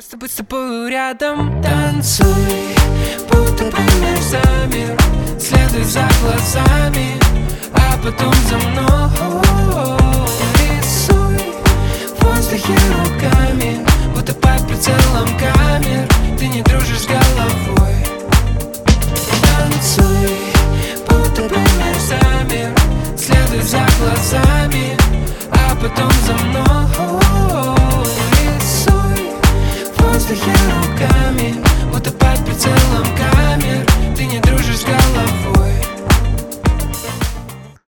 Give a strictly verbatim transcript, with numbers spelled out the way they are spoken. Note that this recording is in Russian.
Просто быть с тобой рядом. Танцуй, будто помнишь замер. Следуй за глазами, а потом за мной. Рисуй в воздухе руками, будто под прицелом камер. Ты не дружишь с головой. Танцуй, будто помнишь замер. Следуй за глазами, а потом за мной. Рисуй в воздухе